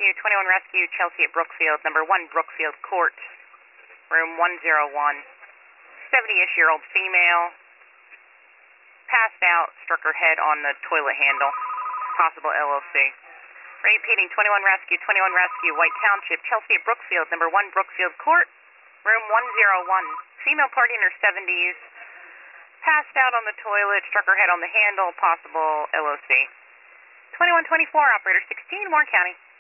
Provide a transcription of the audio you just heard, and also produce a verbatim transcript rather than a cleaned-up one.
Rescue, twenty-one Rescue, Chelsea at Brookfield, number one Brookfield Court, room one oh one. seventy-ish-year-old female, passed out, struck her head on the toilet handle, possible L O C. Repeating, twenty-one Rescue, twenty-one Rescue, White Township, Chelsea at Brookfield, number one Brookfield Court, room one oh one. Female party in her seventies, passed out on the toilet, struck her head on the handle, possible L O C. twenty-one twenty-four, operator sixteen, Warren County.